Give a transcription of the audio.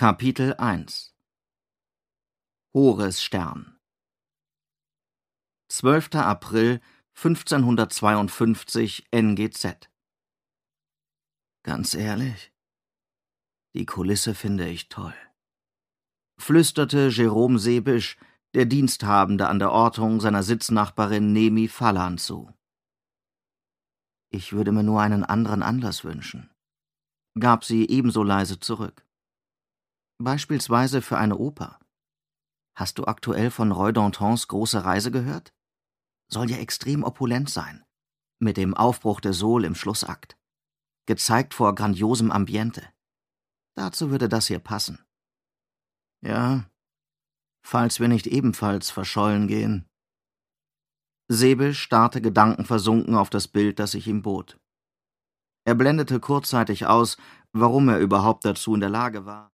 Kapitel 1 Horusstern 12. April 1552 NGZ. Ganz ehrlich, die Kulisse finde ich toll, flüsterte Jerome Sebisch, der Diensthabende an der Ortung, seiner Sitznachbarin Nemi Fallan zu. Ich würde mir nur einen anderen Anlass wünschen, gab sie ebenso leise zurück. Beispielsweise für eine Oper. Hast du aktuell von Roy Dantons große Reise gehört? Soll ja extrem opulent sein, mit dem Aufbruch der Soul im Schlussakt. Gezeigt vor grandiosem Ambiente. Dazu würde das hier passen. Ja, falls wir nicht ebenfalls verschollen gehen. Sebisch starrte gedankenversunken auf das Bild, das sich ihm bot. Er blendete kurzzeitig aus, warum er überhaupt dazu in der Lage war.